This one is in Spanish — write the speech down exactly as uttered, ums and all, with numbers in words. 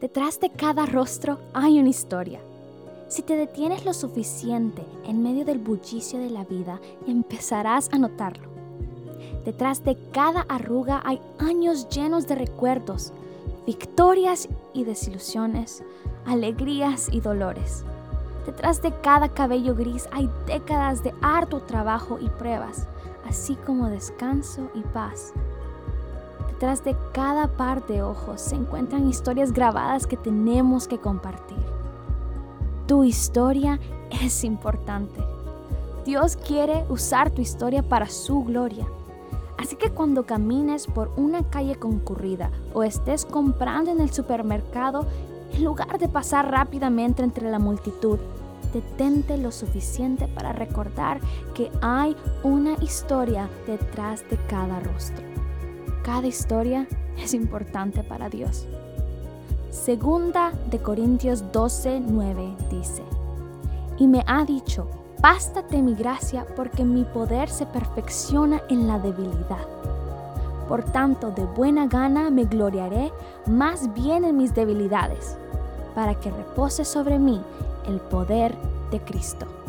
Detrás de cada rostro hay una historia. Si te detienes lo suficiente en medio del bullicio de la vida, empezarás a notarlo. Detrás de cada arruga hay años llenos de recuerdos, victorias y desilusiones, alegrías y dolores. Detrás de cada cabello gris hay décadas de arduo trabajo y pruebas, así como descanso y paz. Detrás de cada par de ojos se encuentran historias grabadas que tenemos que compartir. Tu historia es importante. Dios quiere usar tu historia para su gloria. Así que cuando camines por una calle concurrida o estés comprando en el supermercado, en lugar de pasar rápidamente entre la multitud, detente lo suficiente para recordar que hay una historia detrás de cada rostro. Cada historia es importante para Dios. Segunda de Corintios doce, nueve dice: Y me ha dicho, bástate mi gracia, porque mi poder se perfecciona en la debilidad. Por tanto, de buena gana me gloriaré más bien en mis debilidades, para que repose sobre mí el poder de Cristo.